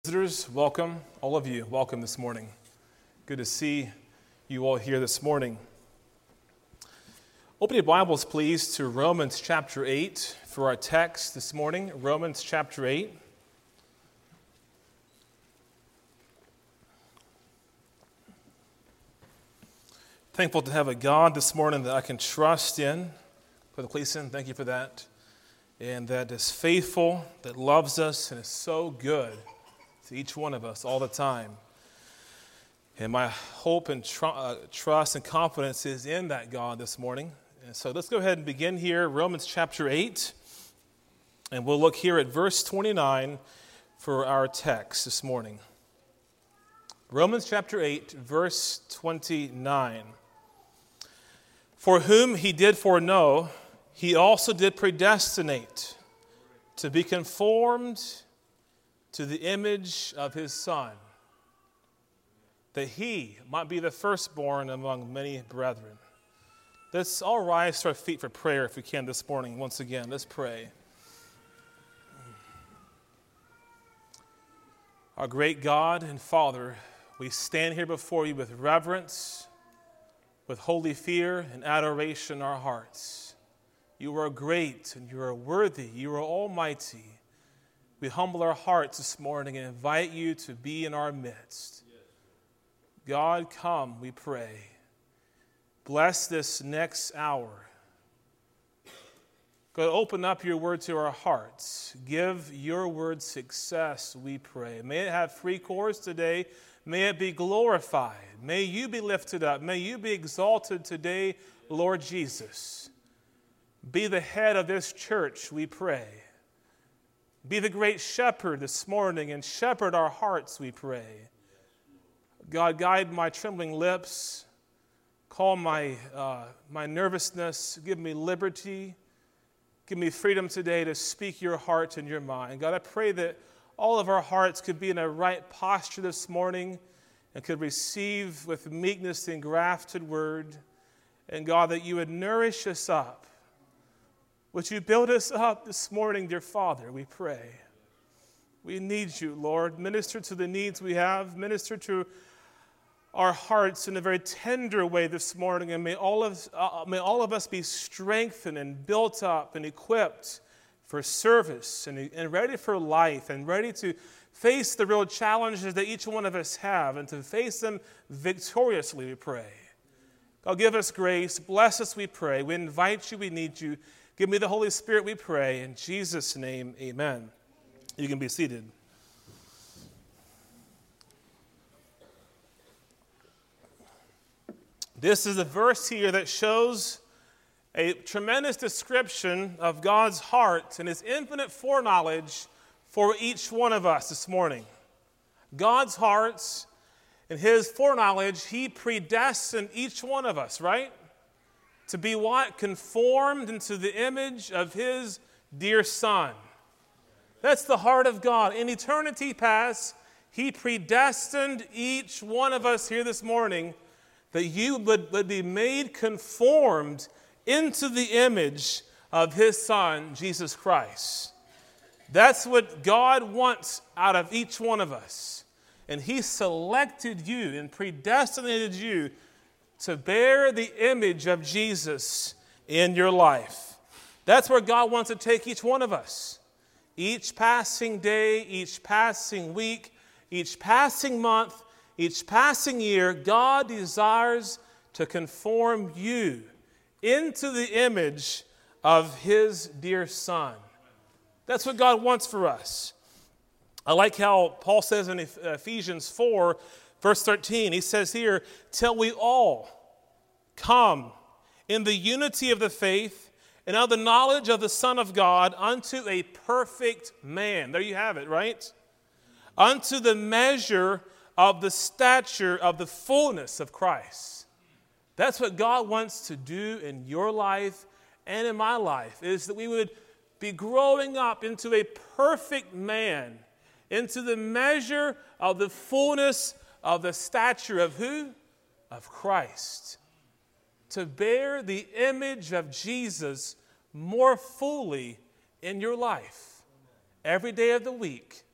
Visitors, welcome. All of you, welcome this morning. Good to see you all here this morning. Open your Bibles, please, to Romans chapter 8 for our text this morning. Romans chapter 8. Thankful to have a God this morning that I can trust in. Brother Cleason, thank you for that. And that is faithful, that loves us, and is so good to each one of us all the time. And my hope and trust and confidence is in that God this morning. And so let's go ahead and begin here, Romans chapter 8. And we'll look here at verse 29 for our text this morning. Romans chapter 8, verse 29. For whom he did foreknow, he also did predestinate to be conformed to the image of his Son, that he might be the firstborn among many brethren. Let's all rise to our feet for prayer if we can this morning. Once again, let's pray. Our great God and Father, we stand here before you with reverence, with holy fear and adoration in our hearts. You are great and you are worthy. You are almighty. We humble our hearts this morning and invite you to be in our midst. God, come, we pray. Bless this next hour. God, open up your word to our hearts. Give your word success, we pray. May it have free course today. May it be glorified. May you be lifted up. May you be exalted today, Lord Jesus. Be the head of this church, we pray. Be the great shepherd this morning and shepherd our hearts, we pray. God, guide my trembling lips. Calm my nervousness. Give me liberty. Give me freedom today to speak your heart and your mind. God, I pray that all of our hearts could be in a right posture this morning and could receive with meekness the engrafted word. And God, that you would nourish us up. Would you build us up this morning, dear Father, we pray. We need you, Lord. Minister to the needs we have. Minister to our hearts in a very tender way this morning. And may all of us be strengthened and built up and equipped for service and ready for life and ready to face the real challenges that each one of us have and to face them victoriously, we pray. God, give us grace. Bless us, we pray. We invite you. We need you. Give me the Holy Spirit, we pray. In Jesus' name, amen. You can be seated. This is a verse here that shows a tremendous description of God's heart and his infinite foreknowledge for each one of us this morning. God's heart and his foreknowledge, he predestined each one of us, right? To be what? Conformed into the image of his dear Son. That's the heart of God. In eternity past, he predestined each one of us here this morning that you would be made conformed into the image of his Son, Jesus Christ. That's what God wants out of each one of us. And he selected you and predestinated you to bear the image of Jesus in your life. That's where God wants to take each one of us. Each passing day, each passing week, each passing month, each passing year, God desires to conform you into the image of his dear Son. That's what God wants for us. I like how Paul says in Ephesians 4, Verse 13, he says here, till we all come in the unity of the faith and of the knowledge of the Son of God unto a perfect man. There you have it, right? Unto the measure of the stature of the fullness of Christ. That's what God wants to do in your life and in my life, is that we would be growing up into a perfect man, into the measure of the fullness of the stature of who? Of Christ. To bear the image of Jesus more fully in your life. Every day of the week,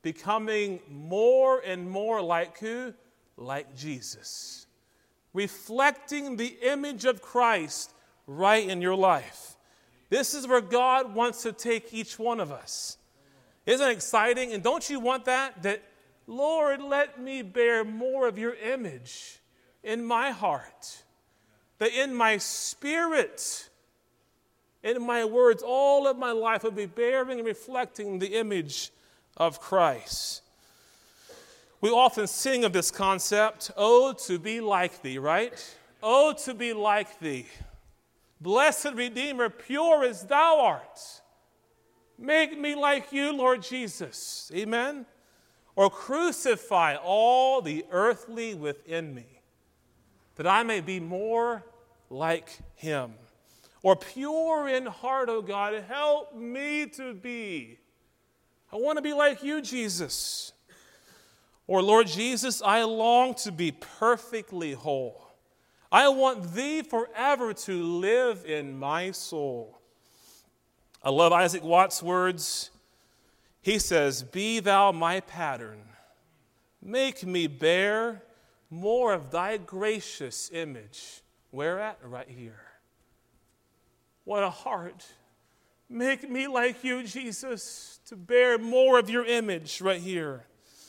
becoming more and more like who? Like Jesus. Reflecting the image of Christ right in your life. This is where God wants to take each one of us. Isn't it exciting? And don't you want that? That, Lord, let me bear more of your image in my heart. That in my spirit, in my words, all of my life will be bearing and reflecting the image of Christ. We often sing of this concept, oh, to be like thee, right? Oh, to be like thee. Blessed Redeemer, pure as thou art. Make me like you, Lord Jesus. Amen? Or crucify all the earthly within me, that I may be more like him. Or pure in heart, O God, help me to be. I want to be like you, Jesus. Or, Lord Jesus, I long to be perfectly whole. I want thee forever to live in my soul. I love Isaac Watts' words. He says, be thou my pattern. Make me bear more of thy gracious image. Where at? Right here. What a heart. Make me like you, Jesus, to bear more of your image right here.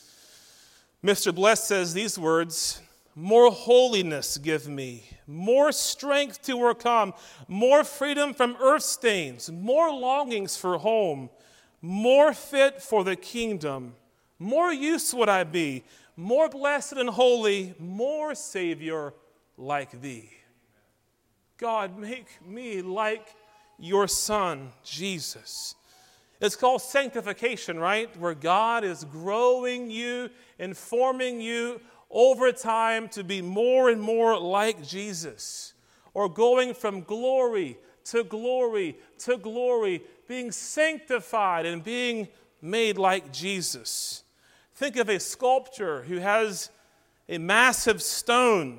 Mr. Bless says these words, more holiness give me, more strength to overcome, more freedom from earth stains, more longings for home, more fit for the kingdom, more use would I be, more blessed and holy, more Savior like thee. God, make me like your Son, Jesus. It's called sanctification, right? Where God is growing you and forming you over time to be more and more like Jesus. Or going from glory to glory to glory, being sanctified and being made like Jesus. Think of a sculptor who has a massive stone,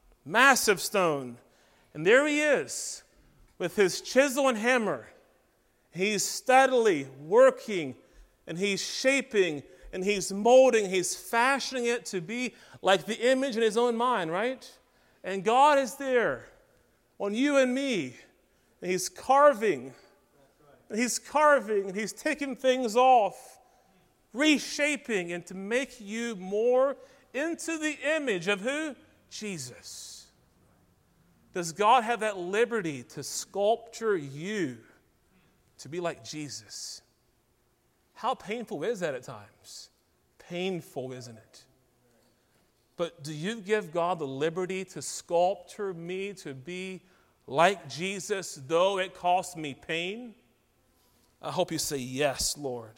and there he is with his chisel and hammer. He's steadily working, and he's shaping, and he's molding, he's fashioning it to be like the image in his own mind, right? And God is there on you and me, and he's carving, and he's taking things off, reshaping, and to make you more into the image of who? Jesus. Does God have that liberty to sculpture you to be like Jesus? How painful is that at times? Painful, isn't it? But do you give God the liberty to sculpture me to be like Jesus, though it costs me pain? I hope you say yes, Lord.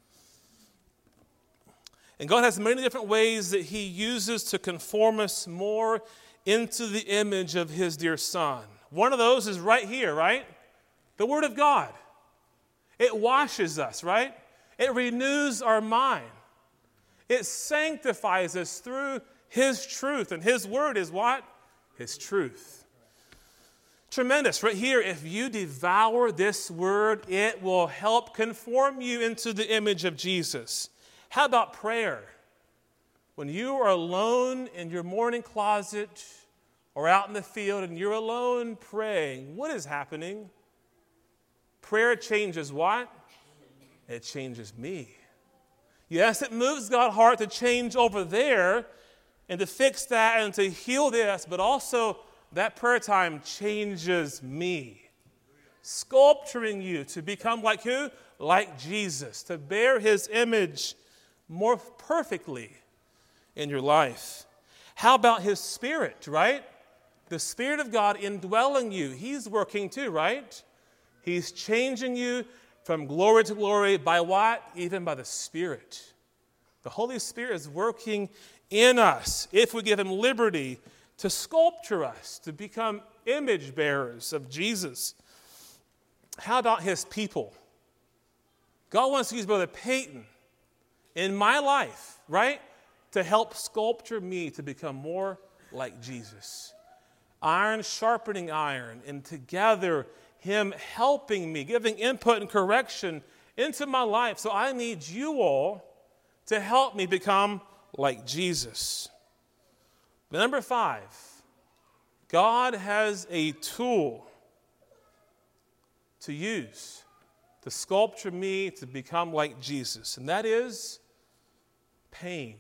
And God has many different ways that he uses to conform us more into the image of his dear Son. One of those is right here, right? The Word of God. It washes us, right? It renews our mind. It sanctifies us through his truth. And his word is what? His truth. Tremendous. Right here, if you devour this word, it will help conform you into the image of Jesus. How about prayer? When you are alone in your morning closet or out in the field and you're alone praying, what is happening? Prayer changes what? It changes me. Yes, it moves God's heart to change over there and to fix that and to heal this, but also that prayer time changes me. Sculpturing you to become like who? Like Jesus, to bear his image more perfectly in your life. How about his Spirit, right? The Spirit of God indwelling you. He's working too, right? He's changing you from glory to glory by what? Even by the Spirit. The Holy Spirit is working in us if we give him liberty to sculpture us, to become image bearers of Jesus. How about his people? God wants to use Brother Peyton in my life, right, to help sculpture me to become more like Jesus. Iron sharpening iron, and together him helping me, giving input and correction into my life. So I need you all to help me become like Jesus. But number 5, God has a tool to use to sculpture me to become like Jesus, and that is pain.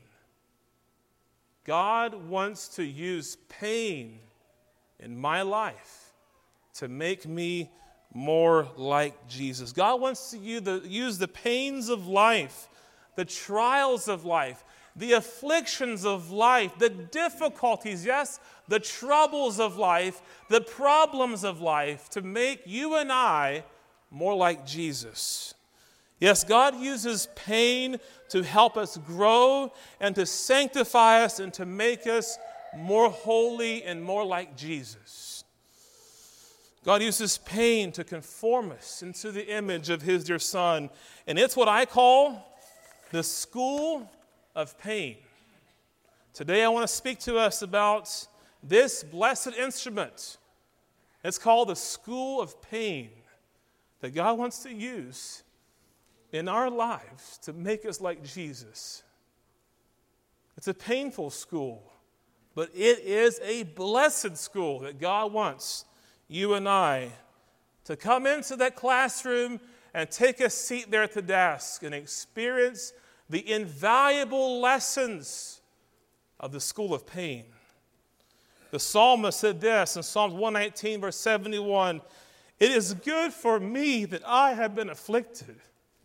God wants to use pain in my life to make me more like Jesus. God wants to use the pains of life, the trials of life, the afflictions of life, the difficulties, yes, the troubles of life, the problems of life to make you and I more like Jesus. Yes, God uses pain to help us grow and to sanctify us and to make us more holy and more like Jesus. God uses pain to conform us into the image of His dear Son. And it's what I call the school of pain. Today I want to speak to us about this blessed instrument. It's called the school of pain that God wants to use in our lives to make us like Jesus. It's a painful school, but it is a blessed school that God wants you and I to come into that classroom and take a seat there at the desk and experience the invaluable lessons of the school of pain. The psalmist said this in Psalms 119, verse 71, "It is good for me that I have been afflicted,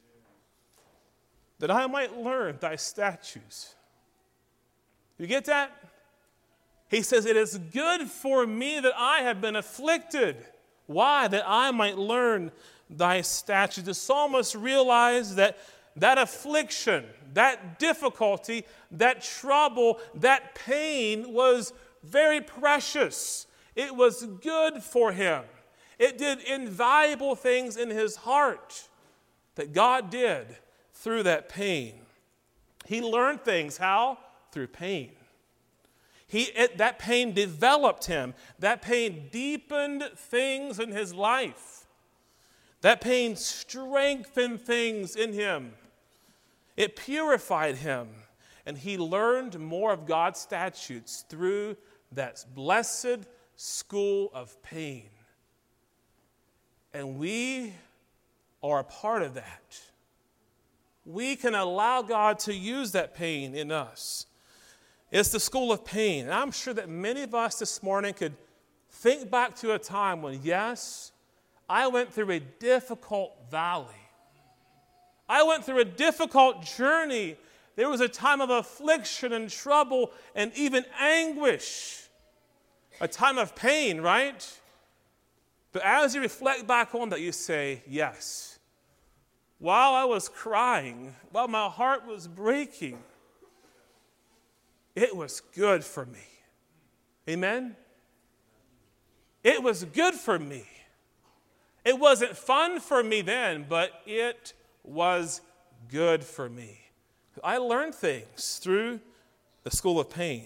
that I might learn thy statutes." You get that? He says, it is good for me that I have been afflicted. Why? That I might learn thy statutes. The psalmist realized that affliction, that difficulty, that trouble, that pain was very precious. It was good for him. It did invaluable things in his heart that God did through that pain. He learned things. How? Through pain. That pain developed him. That pain deepened things in his life. That pain strengthened things in him. It purified him. And he learned more of God's statutes through that blessed school of pain. And we are a part of that. We can allow God to use that pain in us. It's the school of pain. And I'm sure that many of us this morning could think back to a time when, yes, I went through a difficult valley. I went through a difficult journey. There was a time of affliction and trouble and even anguish. A time of pain, right? But as you reflect back on that, you say, yes. While I was crying, while my heart was breaking, it was good for me. Amen? It was good for me. It wasn't fun for me then, but it was good for me. I learned things through the school of pain.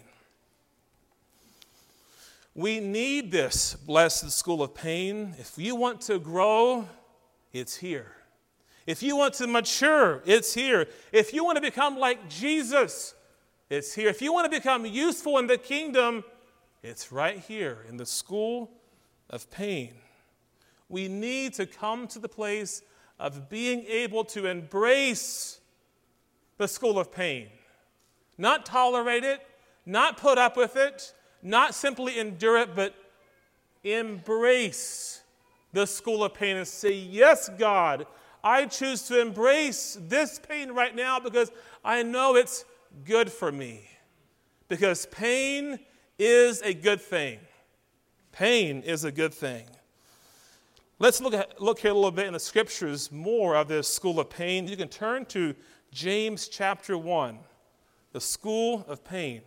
We need this blessed school of pain. If you want to grow, it's here. If you want to mature, it's here. If you want to become like Jesus, it's here. If you want to become useful in the kingdom, it's right here in the school of pain. We need to come to the place of being able to embrace the school of pain. Not tolerate it, not put up with it, not simply endure it, but embrace the school of pain and say, yes, God, I choose to embrace this pain right now because I know it's good for me. Because pain is a good thing. Pain is a good thing. Let's look here a little bit in the scriptures more of this school of pain. You can turn to James chapter 1, the school of pain.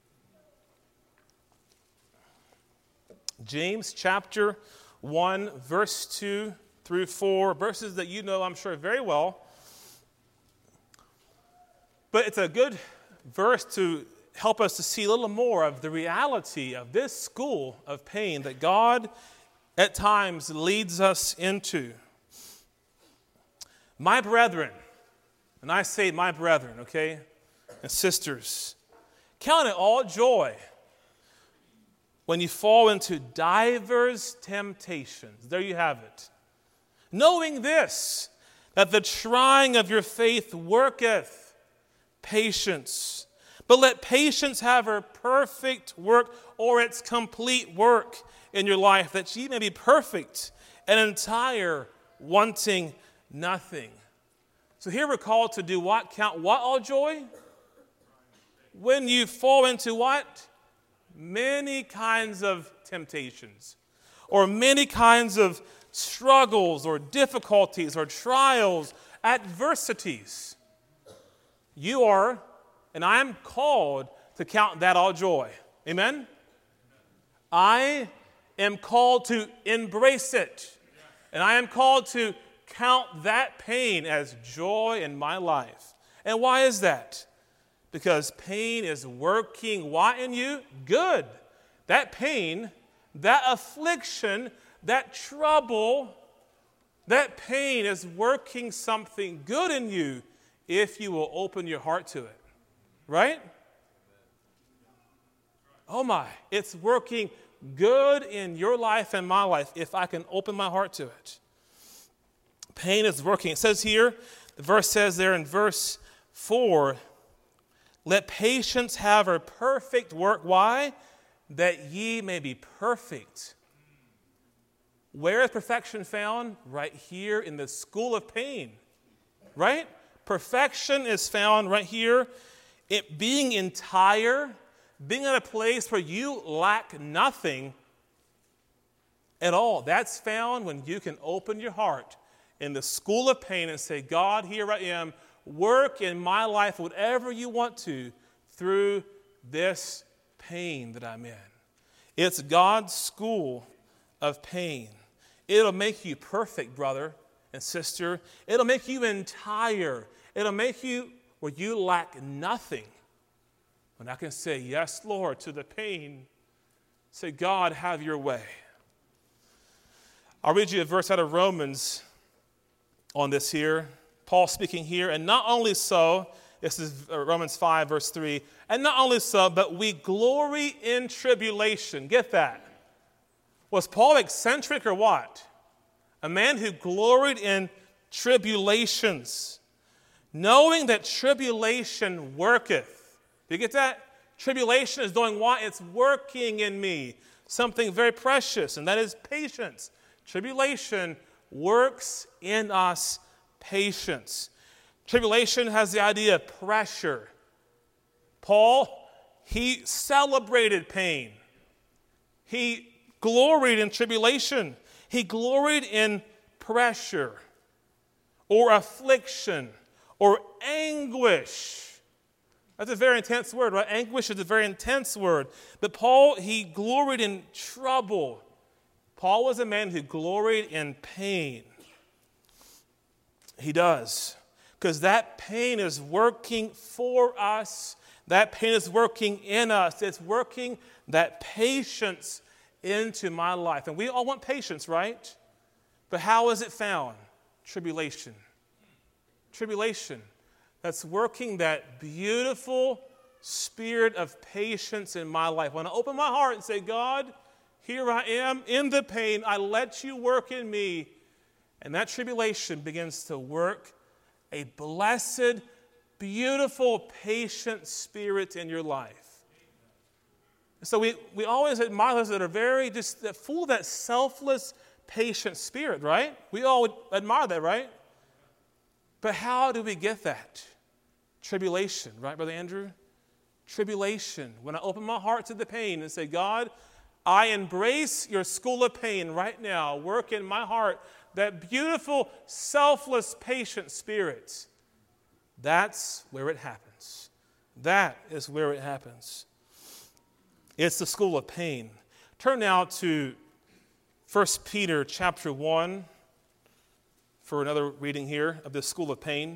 James chapter 1, verse 2 through 4, verses that you know, I'm sure, very well. But it's a good verse to help us to see a little more of the reality of this school of pain that God at times leads us into. My brethren, and I say my brethren, okay? and sisters, count it all joy when you fall into divers temptations. There you have it. Knowing this, that the trying of your faith worketh patience. But let patience have her perfect work, or its complete work in your life, that ye may be perfect and entire, wanting nothing. So here we're called to do what? Count what all joy? When you fall into what? Many kinds of temptations, or many kinds of struggles, or difficulties, or trials, adversities. You are, and I am called to count that all joy. Amen? I am called to embrace it. And I am called to count that pain as joy in my life. And why is that? Because pain is working what in you? Good. That pain, that affliction, that trouble, that pain is working something good in you if you will open your heart to it. Right? Oh my, it's working good in your life and my life if I can open my heart to it. Pain is working. It says here, the verse says there in verse 4, let patience have her perfect work. Why? That ye may be perfect. Where is perfection found? Right here in the school of pain. Right? Perfection is found right here. It being entire, being in a place where you lack nothing at all. That's found when you can open your heart in the school of pain and say, God, here I am. Work in my life whatever you want to through this pain that I'm in. It's God's school of pain. It'll make you perfect, brother and sister. It'll make you entire. It'll make you where you lack nothing. When I can say, yes, Lord, to the pain, say, God, have your way. I'll read you a verse out of Romans on this here. Paul speaking here, and not only so, this is Romans 5, verse 3, and not only so, but we glory in tribulation. Get that? Was Paul eccentric or what? A man who gloried in tribulations, knowing that tribulation worketh. Do you get that? Tribulation is doing what? It's working in me. Something very precious, and that is patience. Tribulation works in us patience. Tribulation has the idea of pressure. Paul, he celebrated pain. He gloried in tribulation. He gloried in pressure or affliction or anguish. That's a very intense word, right? Anguish is a very intense word. But Paul, he gloried in trouble. Paul was a man who gloried in pain. He does. Because that pain is working for us. That pain is working in us. It's working that patience into my life. And we all want patience, right? But how is it found? Tribulation. Tribulation. That's working that beautiful spirit of patience in my life. When I open my heart and say, God, here I am in the pain. I let you work in me. And that tribulation begins to work a blessed, beautiful, patient spirit in your life. So we always admire those that are very just full of that selfless, patient spirit, right? We all would admire that, right? But how do we get that? Tribulation, right, Brother Andrew? Tribulation. When I open my heart to the pain and say, God, I embrace your school of pain right now. Work in my heart that beautiful, selfless, patient spirit. That's where it happens. That is where it happens. It's the school of pain. Turn now to 1 Peter chapter 1 for another reading here of this school of pain.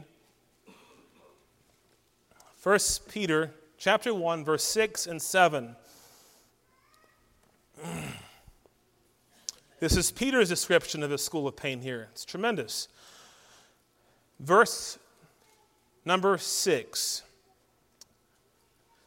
1 Peter chapter 1, verse 6 and 7. This is Peter's description of the school of pain here. It's tremendous. Verse number 6.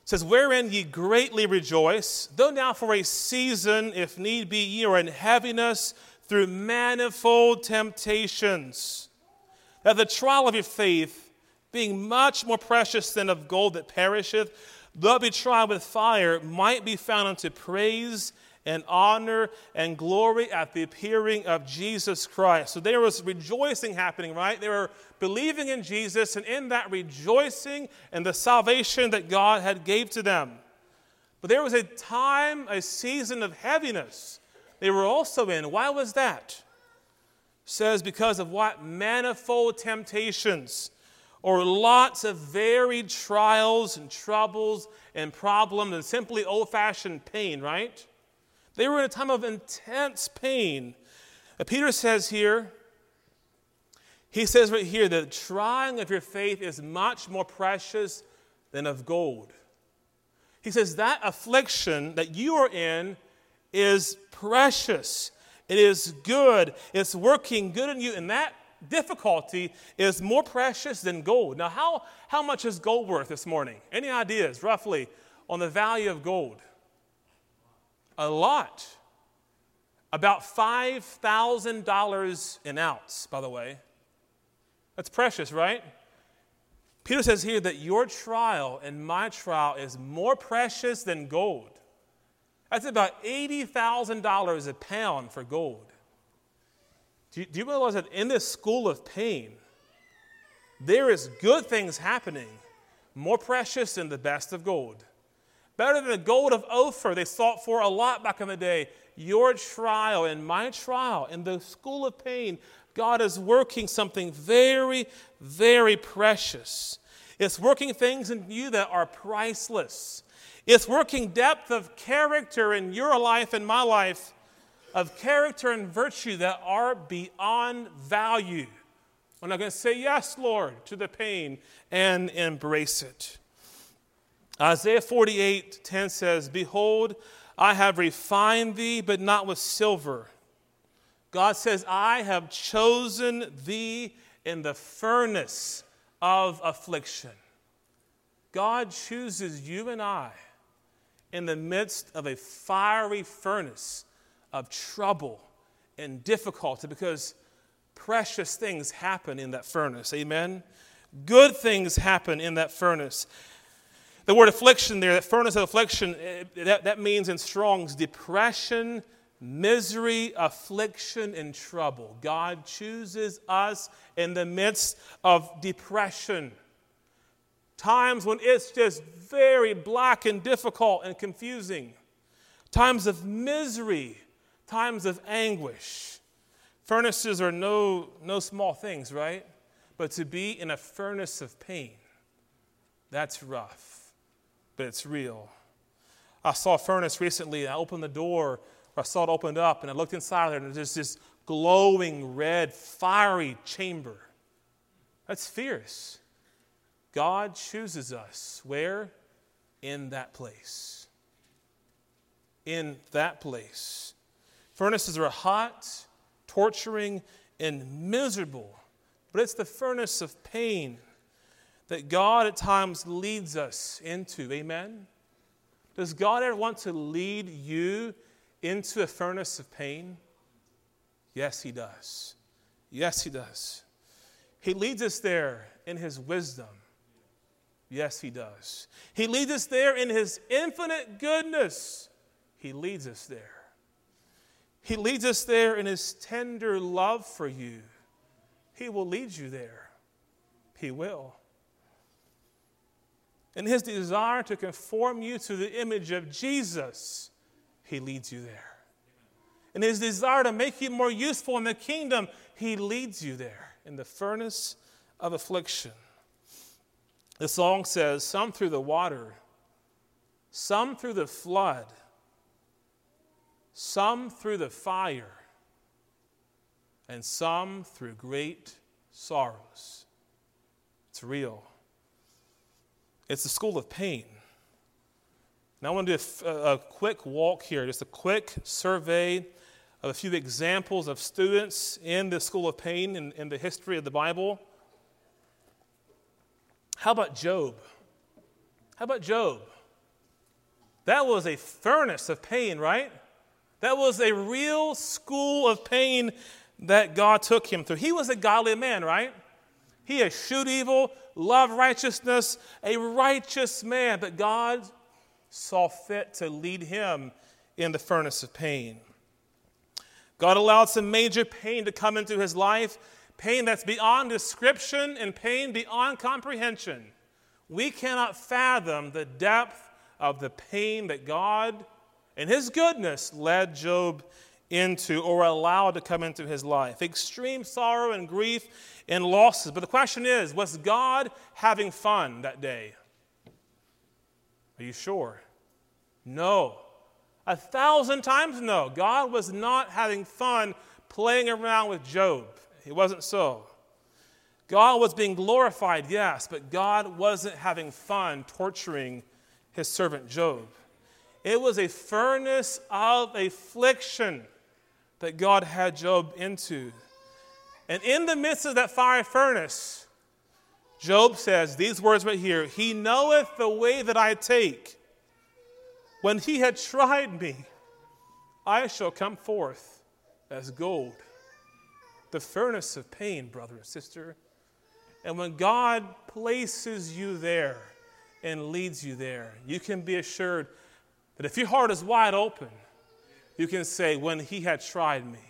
says, wherein ye greatly rejoice, though now for a season, if need be, ye are in heaviness through manifold temptations, that the trial of your faith, being much more precious than of gold that perisheth, though it be tried with fire, might be found unto praise and honor and glory at the appearing of Jesus Christ. So there was rejoicing happening, right? They were believing in Jesus, and in that rejoicing and the salvation that God had gave to them. But there was a time, a season of heaviness they were also in. Why was that? It says because of what? Manifold temptations, or lots of varied trials and troubles and problems and simply old-fashioned pain, right? They were in a time of intense pain. Peter says here, he says right here, the trying of your faith is much more precious than of gold. He says that affliction that you are in is precious. It is good. It's working good in you. And that difficulty is more precious than gold. Now, how much is gold worth this morning? Any ideas, roughly, on the value of gold? A lot. About $5,000 an ounce, by the way. That's precious, right? Peter says here that your trial and my trial is more precious than gold. That's about $80,000 a pound for gold. Do you realize that in this school of pain, there is good things happening, more precious than the best of gold? Better than the gold of Ophir they sought for a lot back in the day. Your trial and my trial in the school of pain, God is working something very, very precious. It's working things in you that are priceless. It's working depth of character in your life and my life, of character and virtue that are beyond value. We're not going to say yes, Lord, to the pain and embrace it. Isaiah 48:10 says, behold, I have refined thee, but not with silver. God says, I have chosen thee in the furnace of affliction. God chooses you and I in the midst of a fiery furnace of trouble and difficulty, because precious things happen in that furnace. Amen? Good things happen in that furnace. The word affliction there, that furnace of affliction, that means in Strong's depression, misery, affliction, and trouble. God chooses us in the midst of depression. Times when it's just very black and difficult and confusing. Times of misery, times of anguish. Furnaces are no small things, right? But to be in a furnace of pain, that's rough. But it's real. I saw a furnace recently, and I opened the door, or I saw it opened up, and I looked inside there, and there's this glowing red, fiery chamber. That's fierce. God chooses us. Where? In that place. In that place. Furnaces are hot, torturing, and miserable, but it's the furnace of pain that God at times leads us into. Amen? Does God ever want to lead you into a furnace of pain? Yes, He does. Yes, He does. He leads us there in His wisdom. Yes, He does. He leads us there in His infinite goodness. He leads us there. He leads us there in His tender love for you. He will lead you there. He will. In His desire to conform you to the image of Jesus, He leads you there. In His desire to make you more useful in the kingdom, He leads you there in the furnace of affliction. The song says, some through the water, some through the flood, some through the fire, and some through great sorrows. It's real. It's the school of pain. Now I want to do a quick walk here, just a quick survey of a few examples of students in the school of pain in the history of the Bible. How about Job? How about Job? That was a furnace of pain, right? That was a real school of pain that God took him through. He was a godly man, right? He eschewed evil, loved righteousness, a righteous man. But God saw fit to lead him in the furnace of pain. God allowed some major pain to come into his life, pain that's beyond description and pain beyond comprehension. We cannot fathom the depth of the pain that God, in his goodness, led Job into or allowed to come into his life. Extreme sorrow and grief and losses. But the question is, was God having fun that day? Are you sure? No. 1,000 times no. God was not having fun playing around with Job. It wasn't so. God was being glorified, yes, but God wasn't having fun torturing his servant Job. It was a furnace of affliction that God had Job into. And in the midst of that fiery furnace, Job says these words right here, "He knoweth the way that I take. When he had tried me, I shall come forth as gold." The furnace of pain, brother and sister. And when God places you there and leads you there, you can be assured that if your heart is wide open, you can say, "When he had tried me,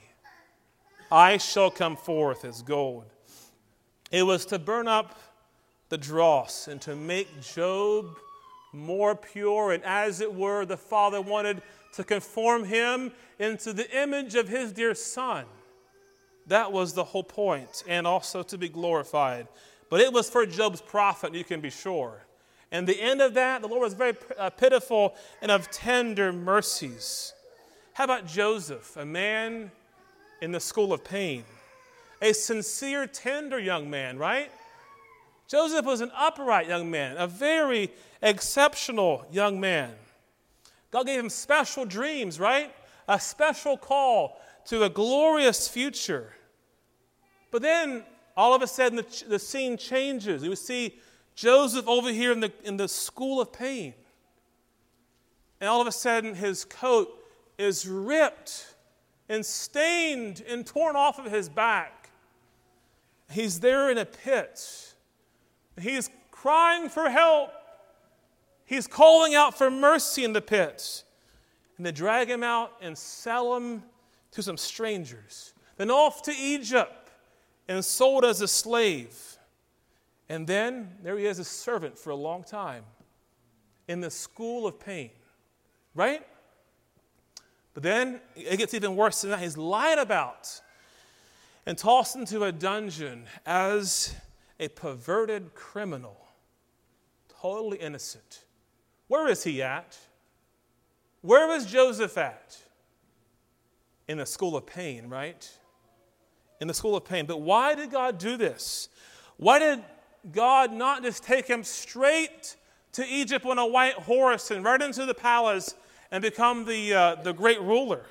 I shall come forth as gold." It was to burn up the dross and to make Job more pure, and as it were, the Father wanted to conform him into the image of his dear Son. That was the whole point, and also to be glorified. But it was for Job's profit, you can be sure. And the end of that, the Lord was very pitiful and of tender mercies. How about Joseph, a man in the school of pain? A sincere, tender young man, right? Joseph was an upright young man, a very exceptional young man. God gave him special dreams, right? A special call to a glorious future. But then, all of a sudden, the scene changes. You see Joseph over here in the school of pain. And all of a sudden, his coat is ripped and stained and torn off of his back. He's there in a pit. He's crying for help. He's calling out for mercy in the pit. And they drag him out and sell him to some strangers. Then off to Egypt and sold as a slave. And then there he is, a servant for a long time in the school of pain. Right? But then it gets even worse than that. He's lied about and tossed into a dungeon as a perverted criminal, totally innocent. Where is he at? Where was Joseph at? In the school of pain, right? In the school of pain. But why did God do this? Why did God not just take him straight to Egypt on a white horse and right into the palace and become the great ruler?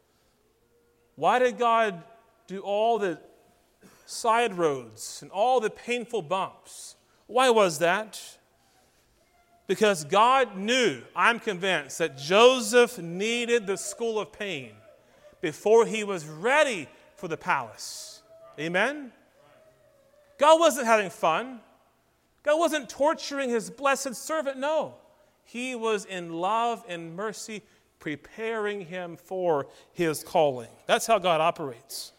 Why did God do all the side roads and all the painful bumps? Why was that? Because God knew, I'm convinced, that Joseph needed the school of pain before he was ready for the palace. Amen? God wasn't having fun. God wasn't torturing his blessed servant. No. He was in love and mercy preparing him for his calling. That's how God operates.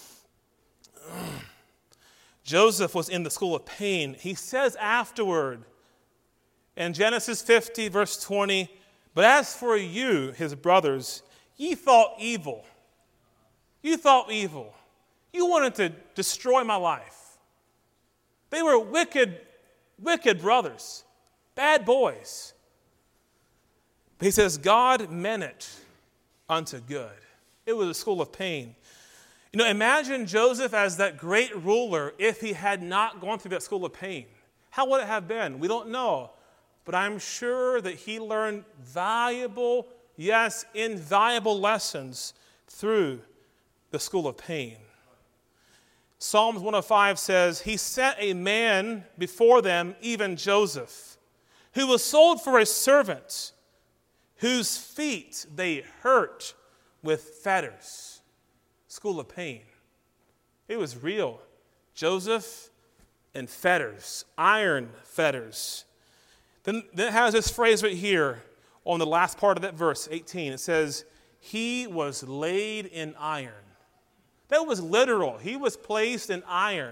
Joseph was in the school of pain. He says afterward in Genesis 50, verse 20, "But as for you, his brothers, ye thought evil." You thought evil. You wanted to destroy my life. They were wicked, wicked brothers, bad boys. But he says, God meant it unto good. It was a school of pain. You know, imagine Joseph as that great ruler if he had not gone through that school of pain. How would it have been? We don't know. But I'm sure that he learned valuable, yes, invaluable lessons through the school of pain. Psalms 105 says, "He sent a man before them, even Joseph, who was sold for a servant, whose feet they hurt with fetters. School of pain. It was real. Joseph and fetters, iron fetters. Then it has this phrase right here on the last part of that verse, 18. It says, he was laid in iron. That was literal. He was placed in iron.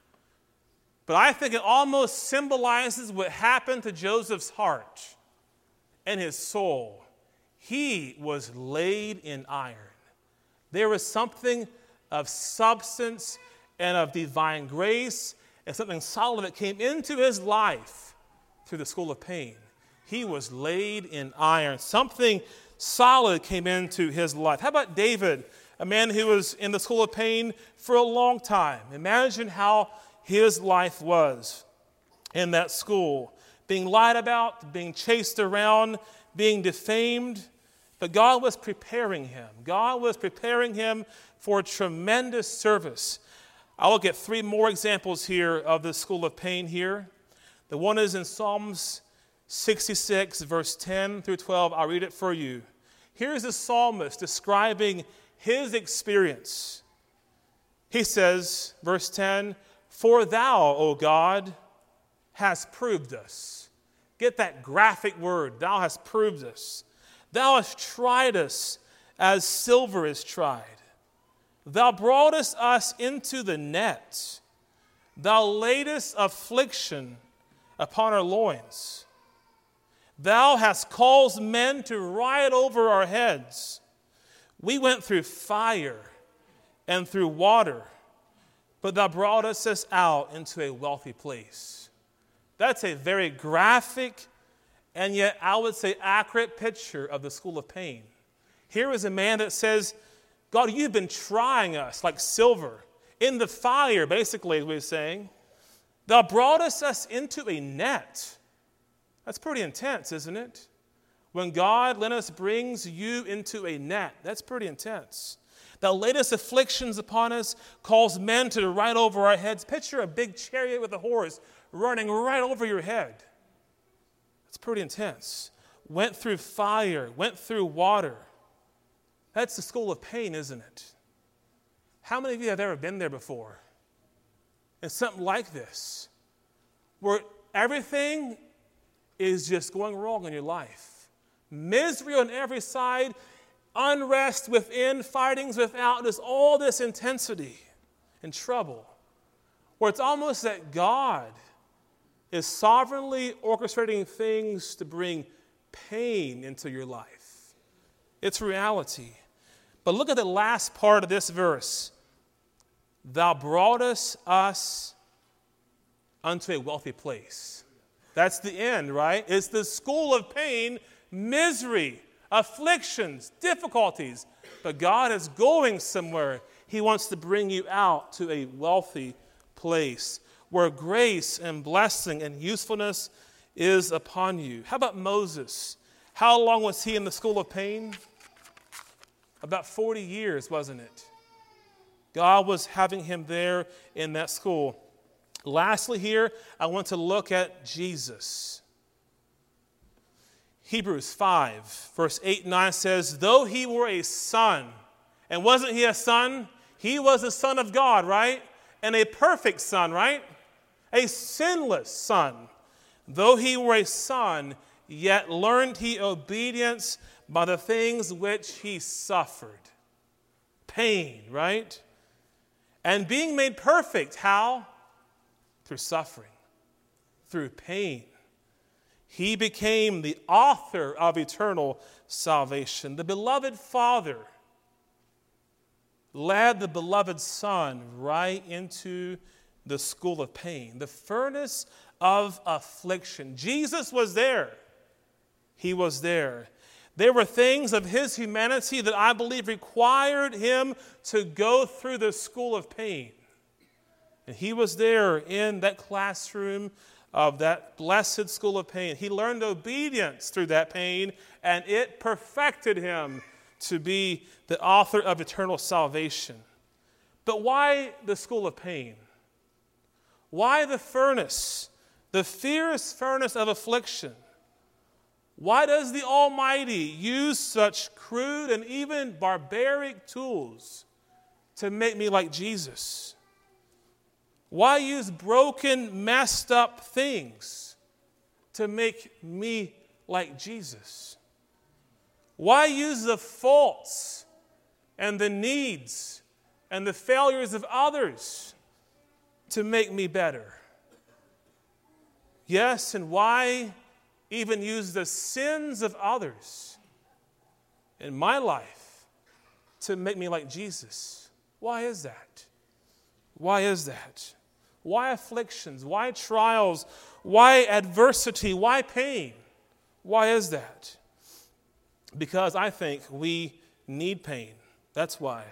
But I think it almost symbolizes what happened to Joseph's heart and his soul. He was laid in iron. There was something of substance and of divine grace and something solid that came into his life through the school of pain. He was laid in iron. Something solid came into his life. How about David, a man who was in the school of pain for a long time? Imagine how his life was in that school, being lied about, being chased around, being defamed. But God was preparing him. God was preparing him for tremendous service. I'll look at 3 more examples here of the school of pain here. The one is in Psalms 66, verse 10 through 12. I'll read it for you. Here's the psalmist describing his experience. He says, verse 10, for thou, O God, hast proved us. Get that graphic word. Thou hast proved us. Thou hast tried us as silver is tried. Thou broughtest us into the net. Thou laidest affliction upon our loins. Thou hast caused men to ride over our heads. We went through fire and through water, but thou broughtest us out into a wealthy place. That's a very graphic and yet I would say accurate picture of the school of pain. Here is a man that says, God, you've been trying us like silver in the fire, basically, as we're saying. Thou broughtest us into a net. That's pretty intense, isn't it? When God, Linus, brings you into a net, that's pretty intense. Thou laidest afflictions upon us, calls men to ride over our heads. Picture a big chariot with a horse running right over your head. It's pretty intense. Went through fire, went through water. That's the school of pain, isn't it? How many of you have ever been there before? And something like this, where everything is just going wrong in your life. Misery on every side, unrest within, fightings without, just all this intensity and trouble. Where it's almost that God is sovereignly orchestrating things to bring pain into your life. It's reality. But look at the last part of this verse. Thou broughtest us unto a wealthy place. That's the end, right? It's the school of pain, misery, afflictions, difficulties. But God is going somewhere. He wants to bring you out to a wealthy place where grace and blessing and usefulness is upon you. How about Moses? How long was he in the school of pain? About 40 years, wasn't it? God was having him there in that school. Lastly here, I want to look at Jesus. Hebrews 5, verse 8 and 9 says, though he were a son, and wasn't he a son? He was a son of God, right? And a perfect son, right? A sinless son. Though he were a son, yet learned he obedience by the things which he suffered. Pain, right? And being made perfect, how? Through suffering, through pain. He became the author of eternal salvation. The beloved Father led the beloved Son right into the school of pain, the furnace of affliction. Jesus was there. He was there. There were things of his humanity that I believe required him to go through the school of pain. And he was there in that classroom of that blessed school of pain. He learned obedience through that pain, and it perfected him to be the author of eternal salvation. But why the school of pain? Why the furnace, the fierce furnace of affliction? Why does the Almighty use such crude and even barbaric tools to make me like Jesus? Why use broken, messed up things to make me like Jesus? Why use the faults and the needs and the failures of others to make me better? Yes, and why even use the sins of others in my life to make me like Jesus? Why is that? Why is that? Why afflictions? Why trials? Why adversity? Why pain? Why is that? Because I think we need pain. That's why.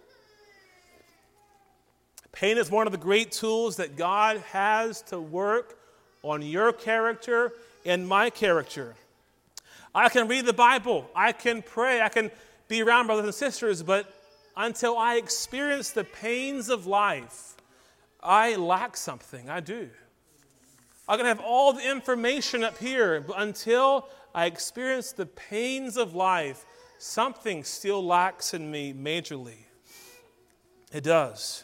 Pain is one of the great tools that God has to work on your character and my character. I can read the Bible, I can pray, I can be around brothers and sisters, but until I experience the pains of life, I lack something. I do. I can have all the information up here, but until I experience the pains of life, something still lacks in me majorly. It does.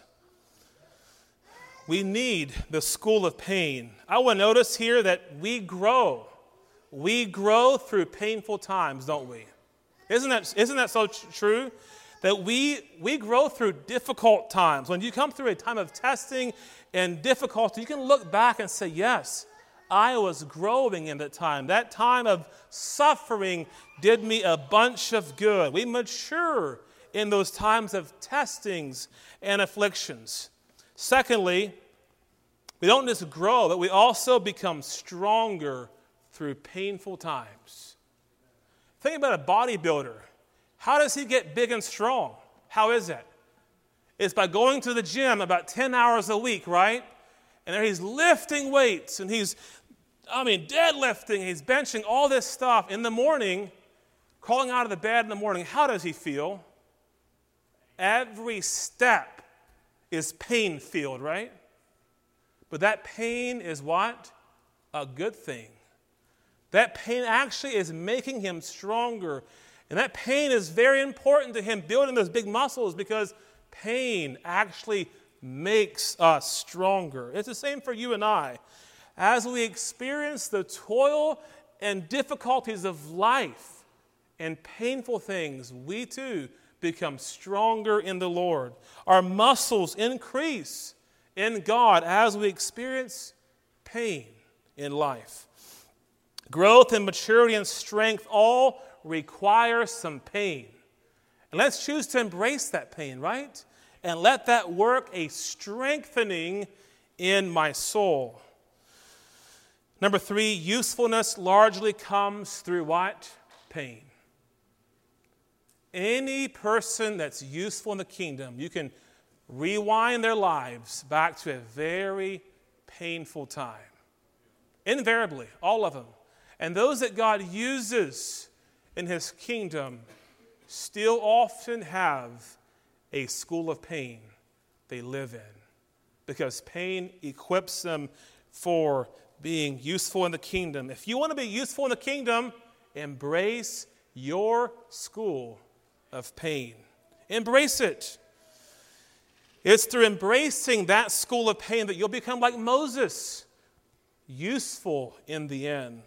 We need the school of pain. I want to notice here that we grow. We grow through painful times, don't we? Isn't that so true? That we grow through difficult times. When you come through a time of testing and difficulty, you can look back and say, yes, I was growing in that time. That time of suffering did me a bunch of good. We mature in those times of testings and afflictions. Secondly, we don't just grow, but we also become stronger through painful times. Think about a bodybuilder. How does he get big and strong? How is that? It's by going to the gym about 10 hours a week, right? And there he's lifting weights, and he's deadlifting, he's benching all this stuff. In the morning, crawling out of the bed in the morning, how does he feel? Every step is pain-filled, right? But that pain is what? A good thing. That pain actually is making him stronger. And that pain is very important to him, building those big muscles, because pain actually makes us stronger. It's the same for you and I. As we experience the toil and difficulties of life and painful things, we too become stronger in the Lord. Our muscles increase in God as we experience pain in life. Growth and maturity and strength all require some pain. And let's choose to embrace that pain, right? And let that work a strengthening in my soul. Number 3, usefulness largely comes through what? Pain. Any person that's useful in the kingdom, you can rewind their lives back to a very painful time. Invariably, all of them. And those that God uses in his kingdom still often have a school of pain they live in, because pain equips them for being useful in the kingdom. If you want to be useful in the kingdom, embrace your school of pain. Embrace it. It's through embracing that school of pain that you'll become like Moses, useful in the end.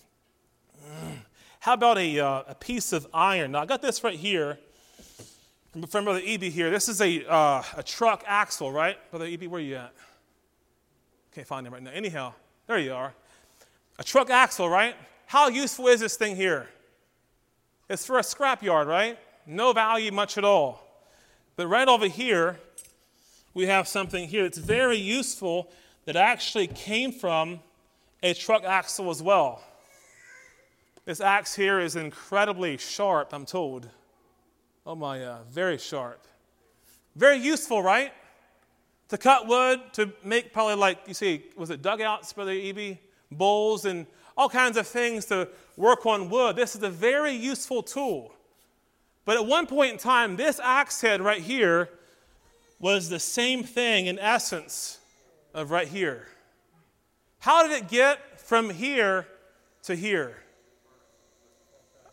How about a piece of iron? Now, I got this right here from Brother E.B. here. This is a truck axle, right? Brother E.B., where are you at? Can't find him right now. Anyhow, there you are. A truck axle, right? How useful is this thing here? It's for a scrapyard, right? No value much at all. But right over here, we have something here that's very useful that actually came from a truck axle as well. This axe here is incredibly sharp, I'm told. Oh my, very sharp. Very useful, right? To cut wood, to make probably like, you see, was it dugouts, Brother E.B.? Bowls and all kinds of things to work on wood. This is a very useful tool. But at one point in time, this axe head right here was the same thing in essence of right here. How did it get from here to here?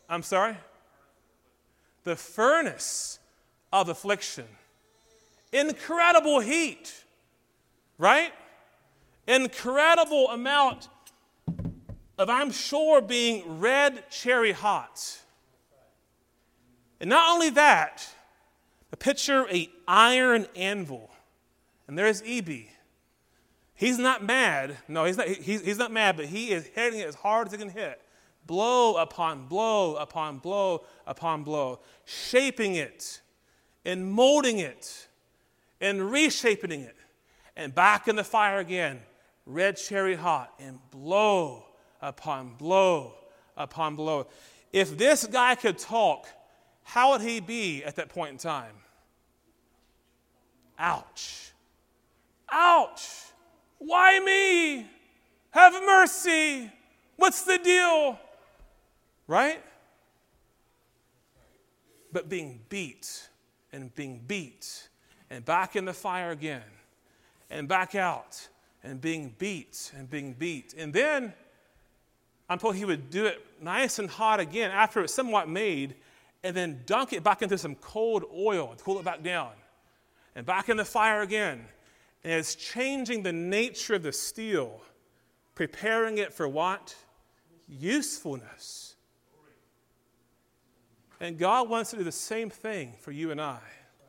I'm sorry? The furnace of affliction. Incredible heat, right? Incredible amount of, I'm sure, being red cherry hot. And not only that, picture an iron anvil. And there's E.B. He's not mad. No, he's not mad, but he is hitting it as hard as he can hit. Blow upon blow upon blow upon blow. Shaping it and molding it and reshaping it. And back in the fire again. Red cherry hot. And blow upon blow upon blow. If this guy could talk, how would he be at that point in time? Ouch. Ouch. Why me? Have mercy. What's the deal? Right? But being beat and back in the fire again and back out and being beat. And then I'm told he would do it nice and hot again after it's somewhat made and then dunk it back into some cold oil and cool it back down. And back in the fire again. And it's changing the nature of the steel, preparing it for what? Usefulness. And God wants to do the same thing for you and I.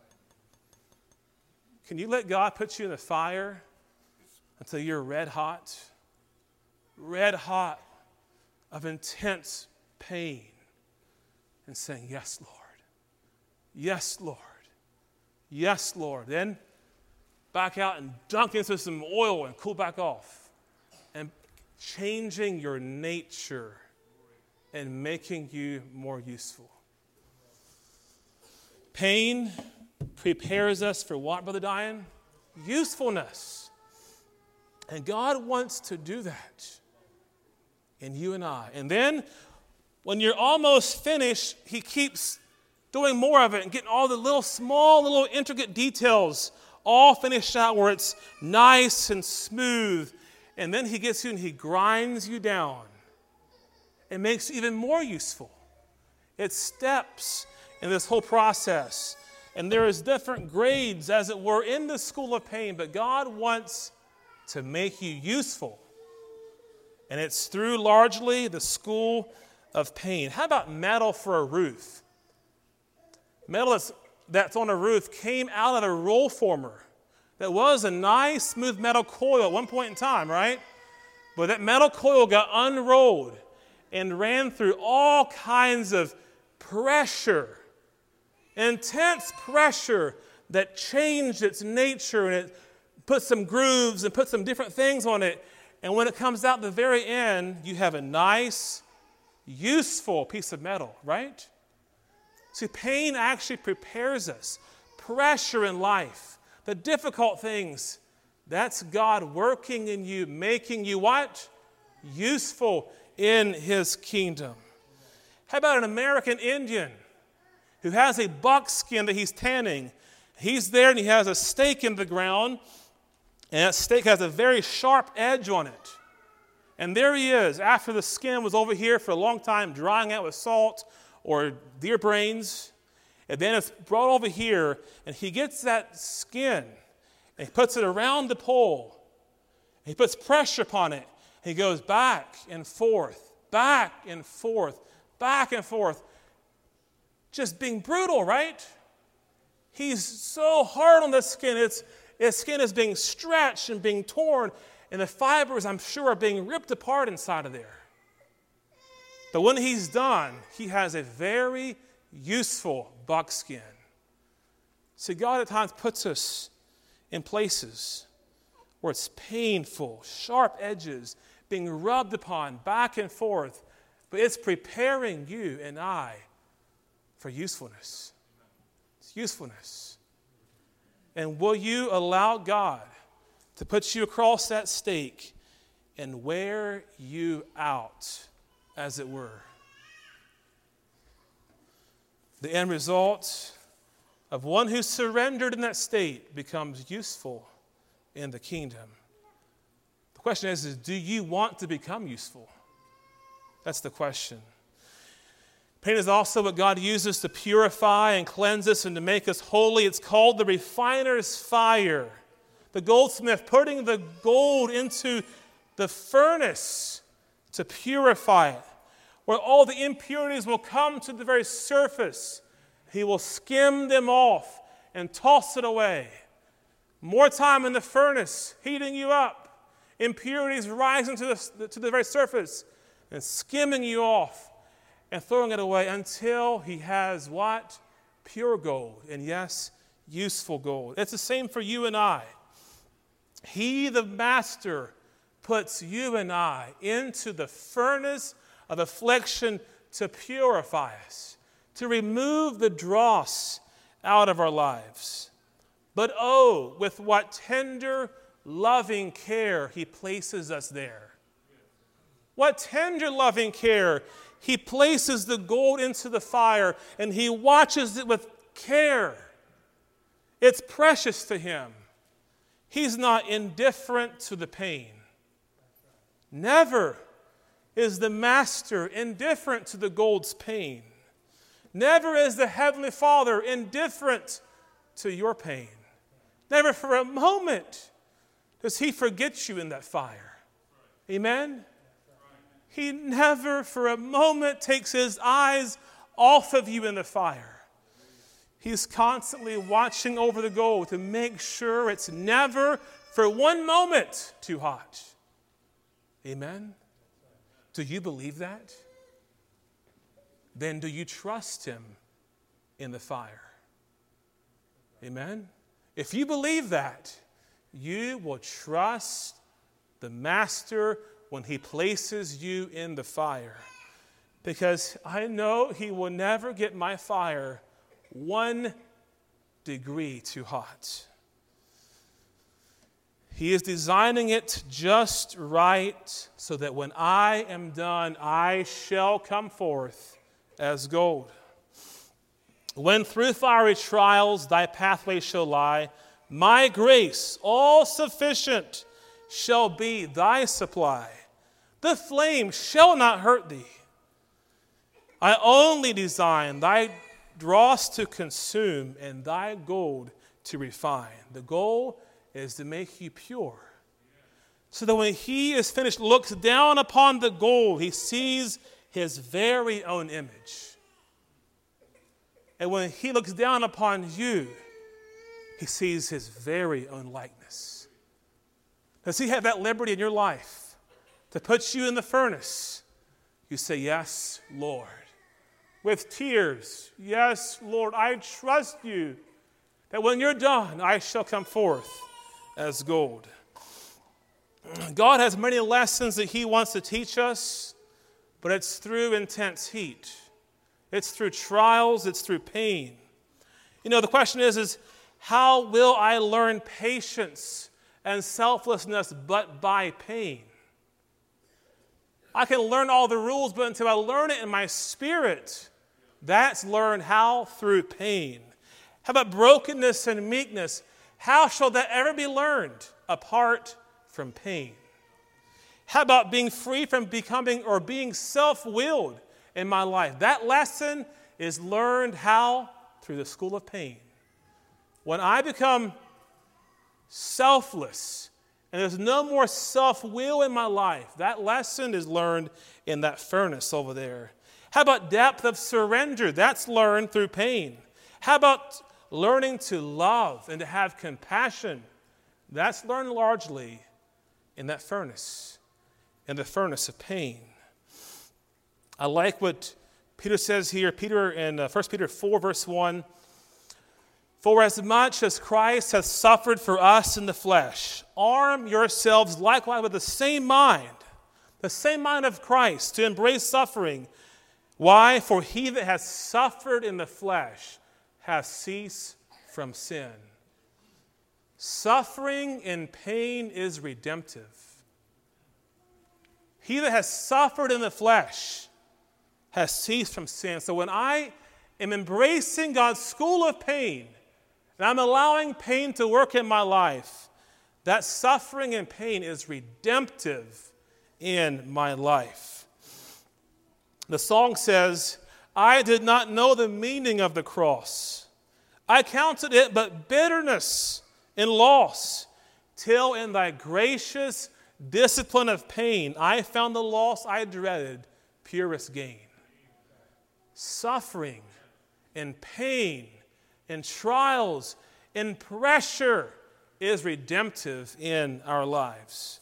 Can you let God put you in the fire until you're red hot of intense pain, and saying, yes, Lord. Yes, Lord. Yes, Lord. Then back out and dunk into some oil and cool back off. And changing your nature and making you more useful. Pain prepares us for what, Brother Diane? Usefulness. And God wants to do that in you and I. And then when you're almost finished, he keeps doing more of it and getting all the little intricate details all finished out where it's nice and smooth. And then he gets you and he grinds you down and makes you even more useful. It's steps in this whole process. And there is different grades, as it were, in the school of pain. But God wants to make you useful. And it's through largely the school of pain. How about metal for a roof? Metal that's on a roof came out of a roll former. That was a nice, smooth metal coil at one point in time, right? But that metal coil got unrolled and ran through all kinds of pressure, intense pressure that changed its nature, and it put some grooves and put some different things on it. And when it comes out the very end, you have a nice, useful piece of metal, right? See, pain actually prepares us. Pressure in life, the difficult things, that's God working in you, making you what? Useful in his kingdom. How about an American Indian who has a buckskin that he's tanning? He's there and he has a stake in the ground, and that stake has a very sharp edge on it. And there he is, after the skin was over here for a long time, drying out with salt or deer brains. And then it's brought over here, and he gets that skin, and he puts it around the pole. He puts pressure upon it. He goes back and forth, back and forth, back and forth. Just being brutal, right? He's so hard on the skin. His skin is being stretched and being torn, and the fibers, I'm sure, are being ripped apart inside of there. But when he's done, he has a very useful buckskin. See, God at times puts us in places where it's painful, sharp edges being rubbed upon back and forth, but it's preparing you and I for usefulness. It's usefulness. And will you allow God to put you across that stake and wear you out, as it were? The end result of one who surrendered in that state becomes useful in the kingdom. The question is do you want to become useful? That's the question. Pain is also what God uses to purify and cleanse us and to make us holy. It's called the refiner's fire. The goldsmith putting the gold into the furnace to purify it, where all the impurities will come to the very surface. He will skim them off and toss it away. More time in the furnace, heating you up. Impurities rising to the very surface and skimming you off and throwing it away until he has what? Pure gold. And yes, useful gold. It's the same for you and I. He, the master, puts you and I into the furnace of affliction to purify us, to remove the dross out of our lives. But oh, with what tender, loving care he places us there. What tender, loving care. He places the gold into the fire and he watches it with care. It's precious to him. He's not indifferent to the pain. Never is the master indifferent to the gold's pain. Never is the Heavenly Father indifferent to your pain. Never for a moment does he forget you in that fire. Amen? He never for a moment takes his eyes off of you in the fire. He's constantly watching over the gold to make sure it's never for one moment too hot. Amen? Do you believe that? Then do you trust him in the fire? Amen? If you believe that, you will trust the master when he places you in the fire. Because I know he will never get my fire 1 degree too hot. He is designing it just right so that when I am done, I shall come forth as gold. When through fiery trials thy pathway shall lie, my grace, all sufficient, shall be thy supply. The flame shall not hurt thee. I only design thy dross to consume and thy gold to refine. The goal is to make you pure. So that when he is finished, looks down upon the gold, he sees his very own image. And when he looks down upon you, he sees his very own likeness. Does he have that liberty in your life to put you in the furnace? You say, yes, Lord. With tears, yes, Lord, I trust you that when you're done, I shall come forth as gold. God has many lessons that he wants to teach us, but it's through intense heat. It's through trials, it's through pain. You know, the question is how will I learn patience and selflessness but by pain? I can learn all the rules, but until I learn it in my spirit, that's learned how? Through pain. How about brokenness and meekness? How shall that ever be learned apart from pain? How about being free from becoming or being self-willed in my life? That lesson is learned how? Through the school of pain. When I become selfless and there's no more self-will in my life, that lesson is learned in that furnace over there. How about depth of surrender? That's learned through pain. How about learning to love and to have compassion? That's learned largely in that furnace, in the furnace of pain. I like what Peter says here. Peter in 1 Peter 4, verse 1. For as much as Christ has suffered for us in the flesh, arm yourselves likewise with the same mind of Christ, to embrace suffering. Why? For he that has suffered in the flesh has ceased from sin. Suffering and pain is redemptive. He that has suffered in the flesh has ceased from sin. So when I am embracing God's school of pain, and I'm allowing pain to work in my life, that suffering and pain is redemptive in my life. The song says, I did not know the meaning of the cross. I counted it but bitterness and loss, till in thy gracious discipline of pain I found the loss I dreaded purest gain. Suffering and pain and trials and pressure is redemptive in our lives.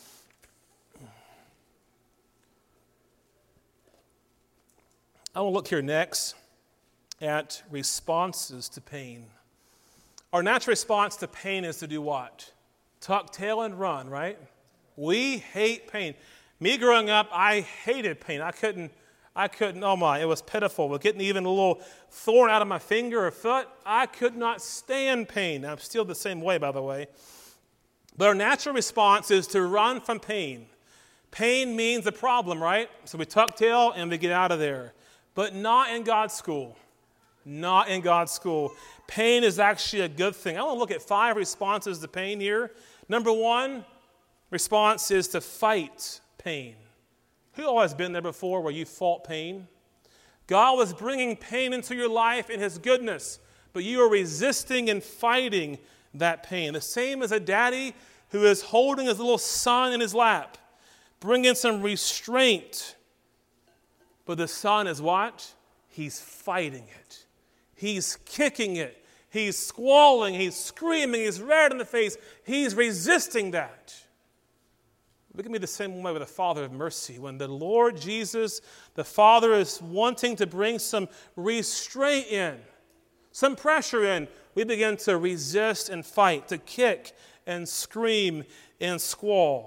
I want to look here next at responses to pain. Our natural response to pain is to do what? Tuck tail and run, right? We hate pain. Me growing up, I hated pain. I couldn't, oh my, it was pitiful. With getting even a little thorn out of my finger or foot, I could not stand pain. I'm still the same way, by the way. But our natural response is to run from pain. Pain means a problem, right? So we tuck tail and we get out of there. But not in God's school. Not in God's school. Pain is actually a good thing. I want to look at 5 responses to pain here. Number 1 response is to fight pain. Who always been there before where you fought pain? God was bringing pain into your life in His goodness, but you are resisting and fighting that pain. The same as a daddy who is holding his little son in his lap, bringing some restraint. But the son is what? He's fighting it. He's kicking it. He's squalling. He's screaming. He's red in the face. He's resisting that. Look at me the same way with the Father of mercy. When the Lord Jesus, the Father, is wanting to bring some restraint in, some pressure in, we begin to resist and fight, to kick and scream and squall.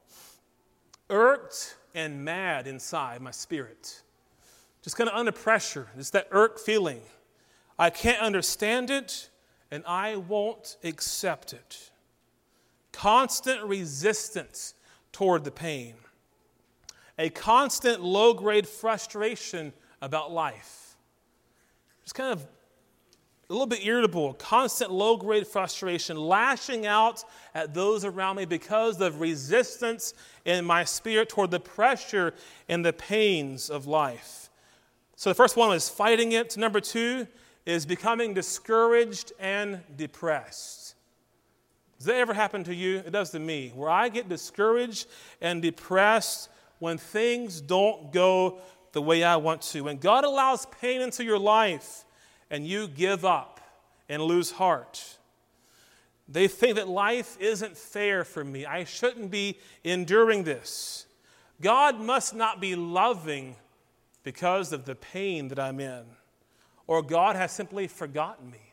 Irked and mad inside my spirit. Just kind of under pressure. It's that irk feeling. I can't understand it, and I won't accept it. Constant resistance toward the pain. A constant low-grade frustration about life. Just kind of a little bit irritable, constant low-grade frustration, lashing out at those around me because of resistance in my spirit toward the pressure and the pains of life. So the first one is fighting it. Number 2 is becoming discouraged and depressed. Does that ever happen to you? It does to me, where I get discouraged and depressed when things don't go the way I want to. When God allows pain into your life and you give up and lose heart. They think that life isn't fair for me. I shouldn't be enduring this. God must not be loving because of the pain that I'm in. Or God has simply forgotten me.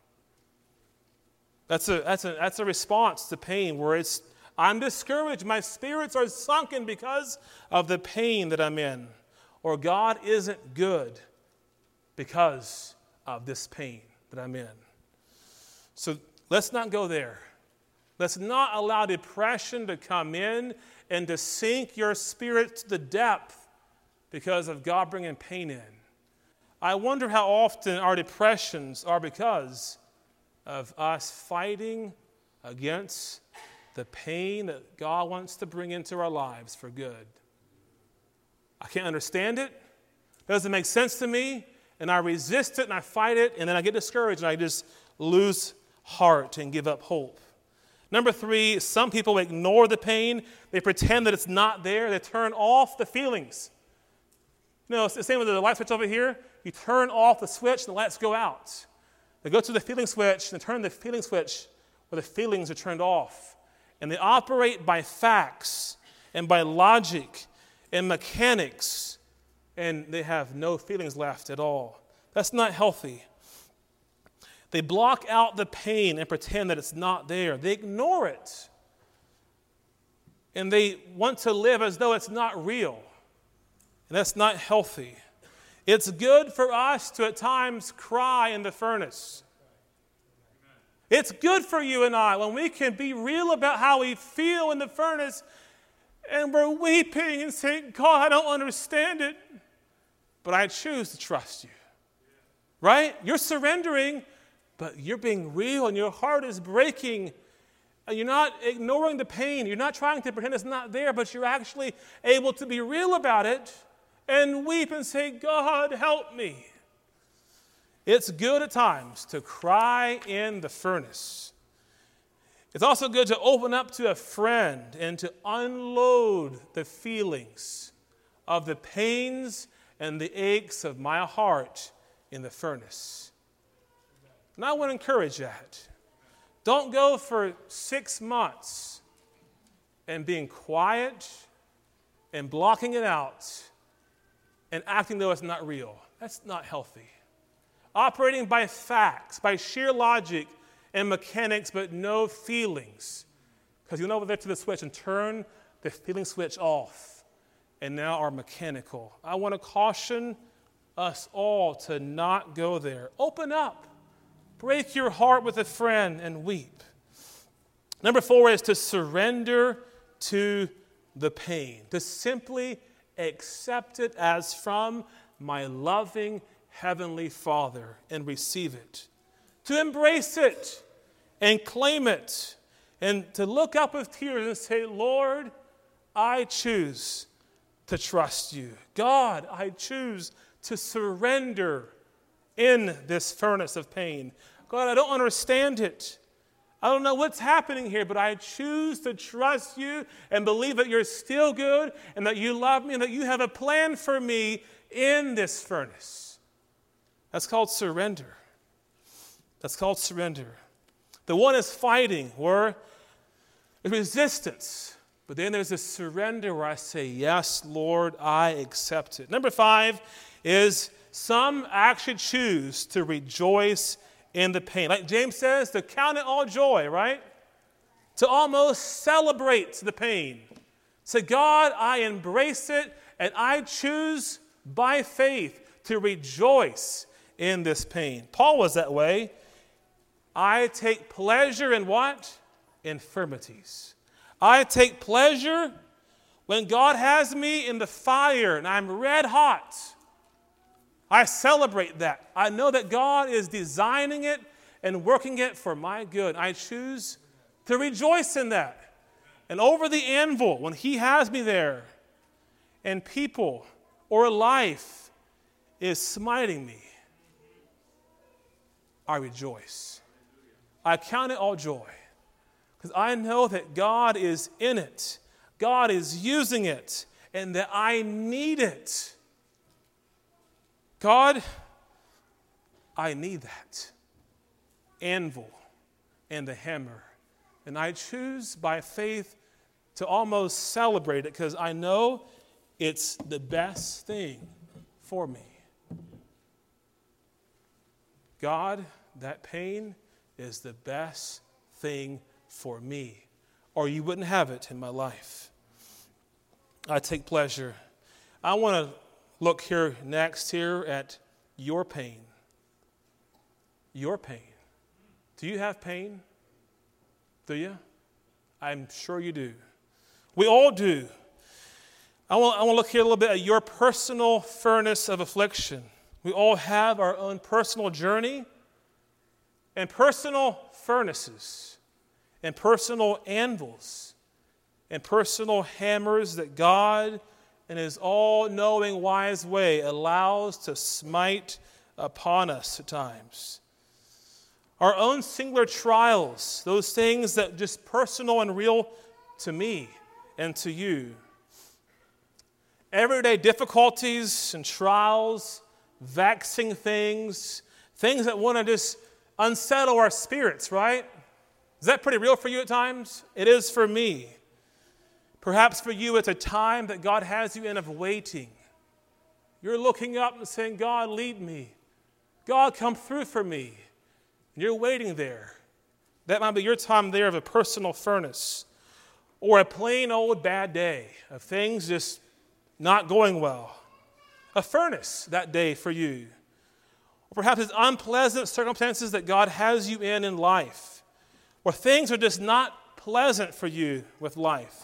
That's a response to pain where I'm discouraged. My spirits are sunken because of the pain that I'm in. Or God isn't good because of this pain that I'm in. So let's not go there. Let's not allow depression to come in and to sink your spirit to the depth because of God bringing pain in. I wonder how often our depressions are because of us fighting against the pain that God wants to bring into our lives for good. I can't understand it. It doesn't make sense to me. And I resist it and I fight it. And then I get discouraged and I just lose heart and give up hope. Number 3, some people ignore the pain. They pretend that it's not there. They turn off the feelings. You know, it's the same with the light switch over here. You turn off the switch and the lights go out. They go to the feeling switch and they turn the feeling switch where the feelings are turned off. And they operate by facts and by logic and mechanics. And they have no feelings left at all. That's not healthy. They block out the pain and pretend that it's not there. They ignore it. And they want to live as though it's not real. And that's not healthy. It's good for us to at times cry in the furnace. It's good for you and I when we can be real about how we feel in the furnace and we're weeping and saying, God, I don't understand it, but I choose to trust you. Right? You're surrendering, but you're being real and your heart is breaking. And you're not ignoring the pain. You're not trying to pretend it's not there, but you're actually able to be real about it and weep and say, God, help me. It's good at times to cry in the furnace. It's also good to open up to a friend and to unload the feelings of the pains and the aches of my heart in the furnace. And I want to encourage that. Don't go for 6 months and being quiet and blocking it out and acting though it's not real. That's not healthy. Operating by facts, by sheer logic and mechanics, but no feelings. Because you'll over there to the switch and turn the feeling switch off and now are mechanical. I want to caution us all to not go there. Open up. Break your heart with a friend and weep. Number 4 is to surrender to the pain. To simply accept it as from my loving Heavenly Father and receive it. To embrace it and claim it. And to look up with tears and say, Lord, I choose to trust you. God, I choose to surrender in this furnace of pain. God, I don't understand it. I don't know what's happening here, but I choose to trust you and believe that you're still good and that you love me and that you have a plan for me in this furnace. That's called surrender. That's called surrender. The one is fighting, where there's resistance, but then there's a surrender where I say, yes, Lord, I accept it. Number 5 is some actually choose to rejoice in the pain. Like James says, to count it all joy, right? To almost celebrate the pain. Say, God, I embrace it, and I choose by faith to rejoice in this pain. Paul was that way. I take pleasure in what? Infirmities. I take pleasure when God has me in the fire and I'm red hot. I celebrate that. I know that God is designing it and working it for my good. I choose to rejoice in that. And over the anvil, when He has me there, and people or life is smiting me, I rejoice. I count it all joy because I know that God is in it. God is using it and that I need it. God, I need that anvil and the hammer. And I choose by faith to almost celebrate it because I know it's the best thing for me. God, that pain is the best thing for me, or you wouldn't have it in my life. I take pleasure. I want to look here next at your pain. Your pain. Do you have pain? Do you? I'm sure you do. We all do. I want to look here a little bit at your personal furnace of affliction. We all have our own personal journey and personal furnaces and personal anvils and personal hammers that God in His all-knowing, wise way allows to smite upon us at times. Our own singular trials, those things that just personal and real to me and to you. Everyday difficulties and trials, vexing things, things that want to just unsettle our spirits, right? Is that pretty real for you at times? It is for me. Perhaps for you, it's a time that God has you in of waiting. You're looking up and saying, God, lead me. God, come through for me. And you're waiting there. That might be your time there of a personal furnace or a plain old bad day of things just not going well. A furnace that day for you. Or perhaps it's unpleasant circumstances that God has you in life. Or things are just not pleasant for you with life.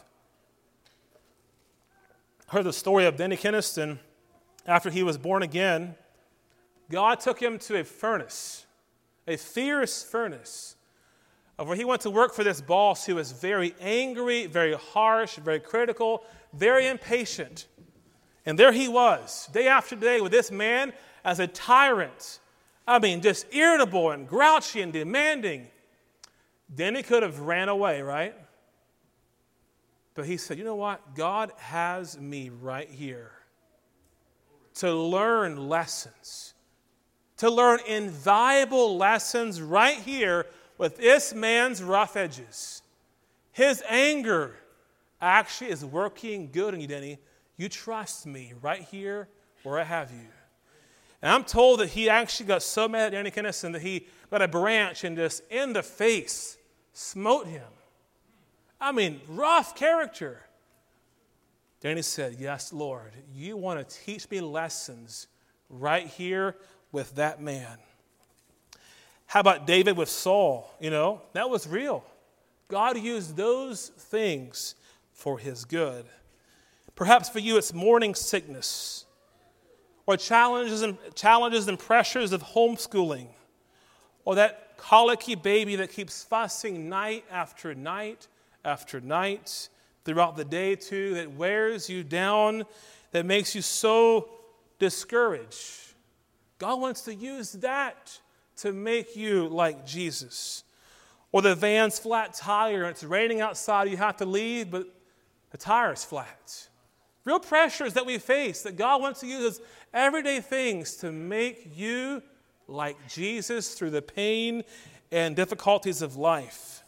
I heard the story of Denny Keniston. After he was born again, God took him to a furnace, a fierce furnace, of where he went to work for this boss who was very angry, very harsh, very critical, very impatient. And there he was, day after day, with this man as a tyrant, I mean, just irritable and grouchy and demanding. Then he could have ran away, right? But he said, you know what? God has me right here to learn lessons, to learn invaluable lessons right here with this man's rough edges. His anger actually is working good in you, Denny. You trust me right here where I have you. And I'm told that he actually got so mad at Danny Kennison that he got a branch and just in the face smote him. I mean, rough character. Danny said, yes, Lord, you want to teach me lessons right here with that man. How about David with Saul? You know, that was real. God used those things for his good. Perhaps for you it's morning sickness or challenges and pressures of homeschooling or that colicky baby that keeps fussing night after night after night throughout the day too, that wears you down, that makes you so discouraged. God wants to use that to make you like Jesus. Or the van's flat tire and it's raining outside, you have to leave, but the tire's flat. Real pressures that we face that God wants to use as everyday things to make you like Jesus through the pain and difficulties of life.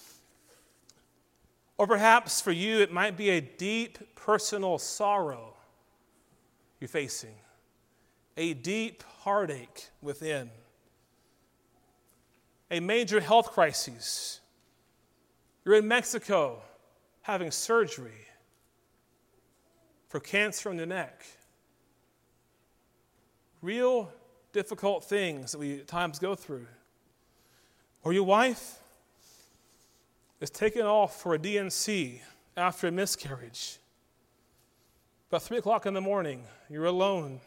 Or perhaps for you it might be a deep personal sorrow you're facing, a deep heartache within, a major health crisis. You're in Mexico having surgery for cancer in the neck. Real difficult things that we at times go through. Or your wife is taken off for a DNC after a miscarriage. About 3 o'clock in the morning, you're alone.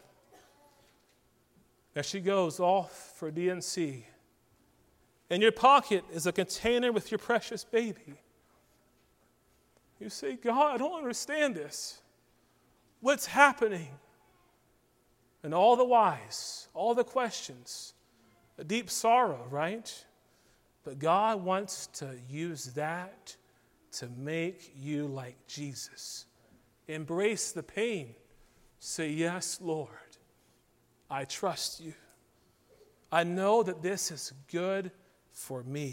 As she goes off for a DNC, in your pocket is a container with your precious baby. You say, God, I don't understand this. What's happening? And all the whys, all the questions, a deep sorrow, right? But God wants to use that to make you like Jesus. Embrace the pain. Say, yes, Lord, I trust you. I know that this is good for me.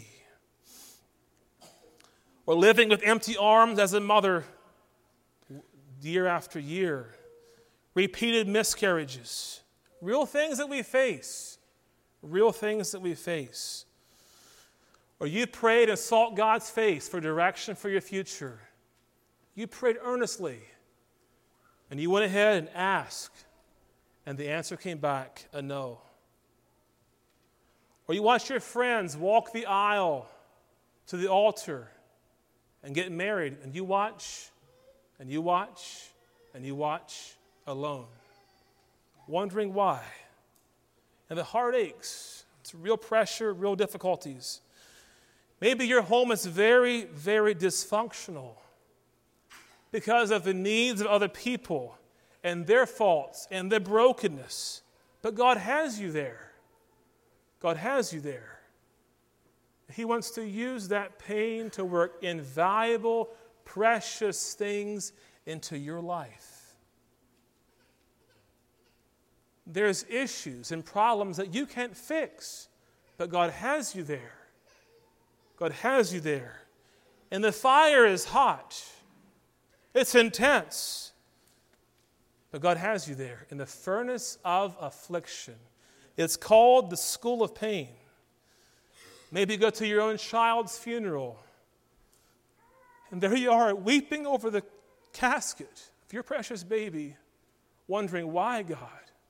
Or living with empty arms as a mother year after year. Repeated miscarriages. Real things that we face. Real things that we face. Or you prayed and sought God's face for direction for your future. You prayed earnestly. And you went ahead and asked. And the answer came back a no. Or you watched your friends walk the aisle to the altar and get married. And you watch, and you watch, and you watch alone. Wondering why. And the heart aches. It's real pressure, real difficulties. Maybe your home is very, very dysfunctional because of the needs of other people and their faults and their brokenness. But God has you there. God has you there. He wants to use that pain to work invaluable, precious things into your life. There's issues and problems that you can't fix, but God has you there. God has you there. And the fire is hot. It's intense. But God has you there in the furnace of affliction. It's called the school of pain. Maybe you go to your own child's funeral. And there you are weeping over the casket of your precious baby, wondering why, God.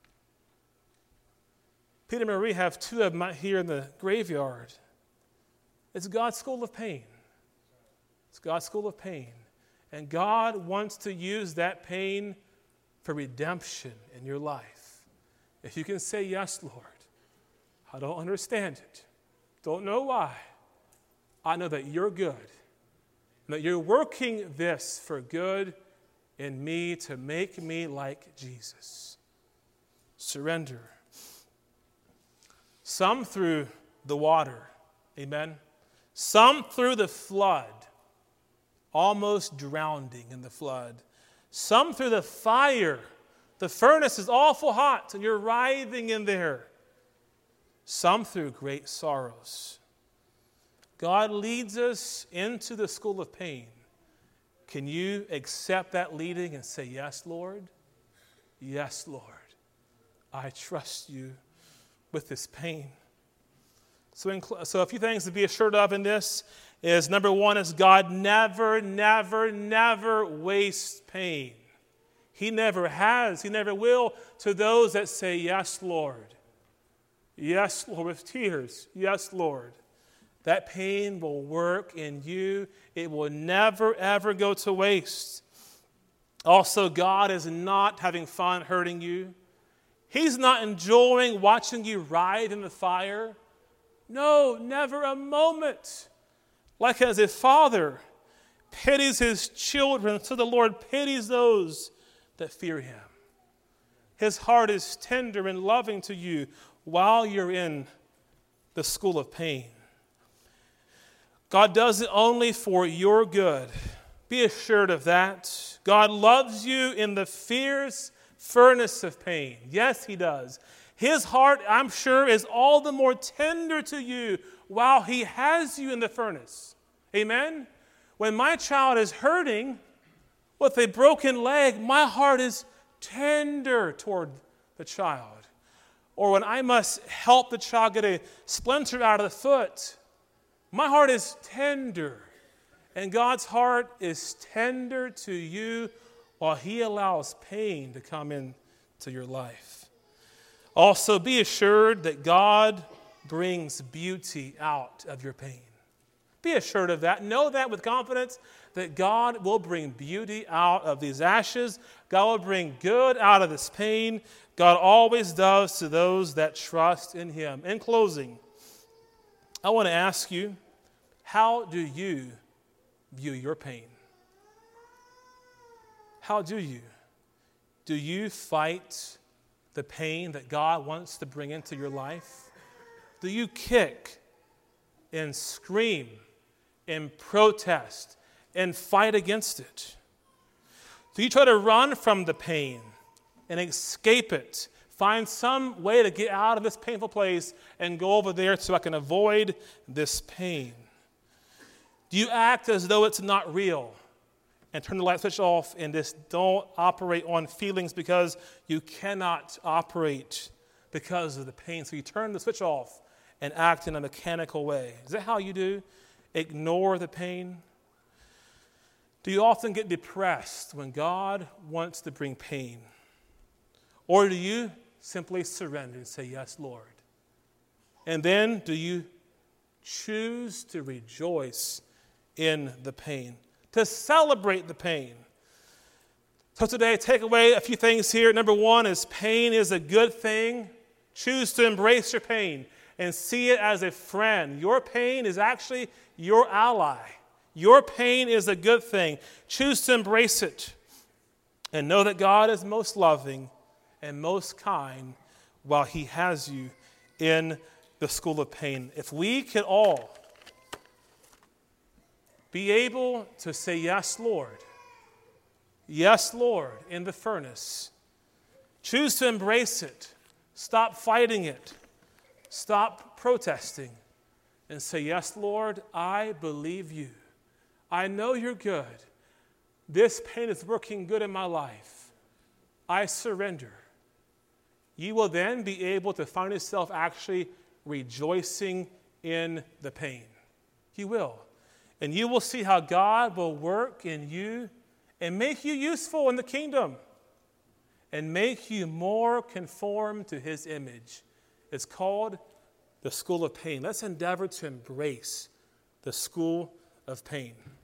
Peter and Marie have 2 of them here in the graveyard. It's God's school of pain. It's God's school of pain. And God wants to use that pain for redemption in your life. If you can say, yes, Lord, I don't understand it. Don't know why. I know that you're good. And that you're working this for good in me to make me like Jesus. Surrender. Some through the water, amen? Some through the flood, almost drowning in the flood. Some through the fire. The furnace is awful hot and you're writhing in there. Some through great sorrows. God leads us into the school of pain. Can you accept that leading and say, yes, Lord? Yes, Lord. I trust you with this pain. So a few things to be assured of in this is, number one, is God never, never, never wastes pain. He never has. He never will to those that say, yes, Lord. Yes, Lord, with tears. Yes, Lord. That pain will work in you. It will never, ever go to waste. Also, God is not having fun hurting you. He's not enjoying watching you writhe in the fire. No, never a moment. Like as a father pities his children, so the Lord pities those that fear him. His heart is tender and loving to you while you're in the school of pain. God does it only for your good. Be assured of that. God loves you in the fierce furnace of pain. Yes, he does. His heart, I'm sure, is all the more tender to you while he has you in the furnace. Amen? When my child is hurting with a broken leg, my heart is tender toward the child. Or when I must help the child get a splinter out of the foot, my heart is tender. And God's heart is tender to you while he allows pain to come into your life. Also, be assured that God brings beauty out of your pain. Be assured of that. Know that with confidence, that God will bring beauty out of these ashes. God will bring good out of this pain. God always does to those that trust in him. In closing, I want to ask you, how do you view your pain? How do you? Do you fight the pain that God wants to bring into your life? Do you kick and scream and protest and fight against it? Do you try to run from the pain and escape it? Find some way to get out of this painful place and go over there so I can avoid this pain. Do you act as though it's not real and turn the light switch off and just don't operate on feelings because you cannot operate because of the pain? So you turn the switch off and act in a mechanical way. Is that how you do? Ignore the pain? Do you often get depressed when God wants to bring pain? Or do you simply surrender and say, yes, Lord? And then do you choose to rejoice in the pain, to celebrate the pain? So today, take away a few things here. Number one is pain is a good thing. Choose to embrace your pain and see it as a friend. Your pain is actually your ally. Your pain is a good thing. Choose to embrace it and know that God is most loving and most kind while he has you in the school of pain. If we could all be able to say, yes, Lord, in the furnace. Choose to embrace it. Stop fighting it. Stop protesting and say, yes, Lord, I believe you. I know you're good. This pain is working good in my life. I surrender. You will then be able to find yourself actually rejoicing in the pain. You will. And you will see how God will work in you and make you useful in the kingdom and make you more conformed to his image. It's called the school of pain. Let's endeavor to embrace the school of pain.